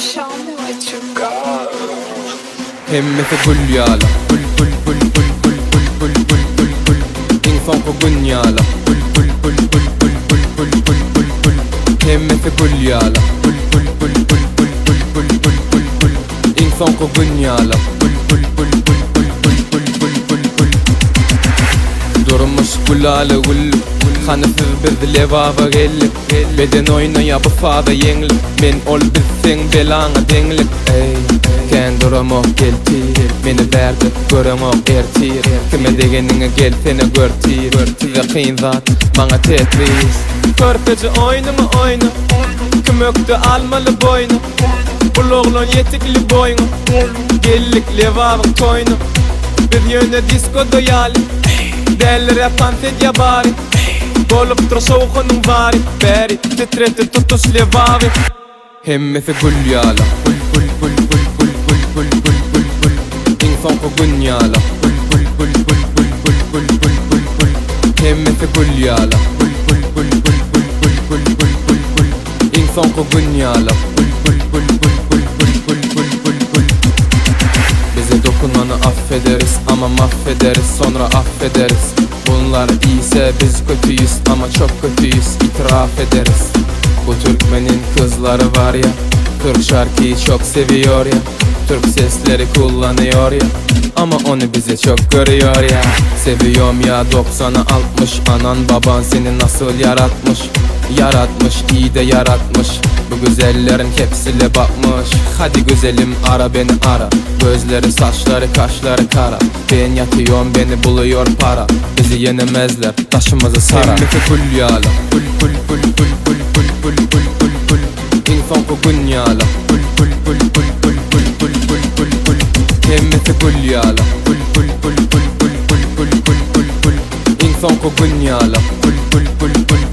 Show me what you got. Hemmete guljala, gul gul gul gul gul gul gul gul gul gul. İnsan ko gunyala, gul gul gul gul gul gul gul gul gul gul. Hemmete guljala, gul gul gul gul gul gul gul gul gul gul. İnsan ko gunyala, gul gul gul gul gul gul gul gul gul gul. Durmuş gulale gul. Hanıfır bir levava gelip beden oynaya bu fada yengli. Men ol bilsen belana denglik. Kenduramo geltir meni berdi göremo ertir. Kime degenine gel seni görtir. Size kıyın zat bana tetris. Körpeci oynama oyna. Kümöktü almalı boynu. Buloğlun yetikli boynu. Gellik levavın toynu. Bir yöne disco doyali. Derler yapan fedya bari. Bolup dur soğukunun vari. Beri titreti tutus levavi. Hemmeti gulyala. Gul gul gul gul gul gul gul gul gul gul. İnsan ko gunyala. Gul gul gul gul gul gul gul gul gul gul. Hemmeti gulyala. Gul gul gul gul gul gul gul gul gul gul. İnsan ko gunyala. Gul gul gul gul gul gul gul gul gul gul. Bize dokunanı affederiz ama mahvederiz sonra affederiz. Bunlar iyiyse biz kötüyüz ama çok kötüyüz, itiraf ederiz. Bu Türkmenin kızları var ya, Türk şarkıyı çok seviyor ya, Türk sesleri kullanıyor ya, ama onu bize çok görüyor ya. Seviyorum ya 90'a 60, anan baban seni nasıl yaratmış. Yaratmış, iyi de yaratmış. Bu güzellerin hepsiyle bakmış. Hadi güzelim ara beni ara. Gözleri, saçları, kaşları kara. Ben yatıyorum beni buluyor para. Bizi yenemezler, taşımızı sara. Hemmeti gulyala. Gul gul gul gul gul gul gul gul gul gul. İnsan ko gunyala. Gul gul gul gul gul gul gul gul gul gul. Hemmeti gulyala. Gul gul gul gul gul gul gul gul gul gul. İnsan ko gunyala. Gul gul gul gul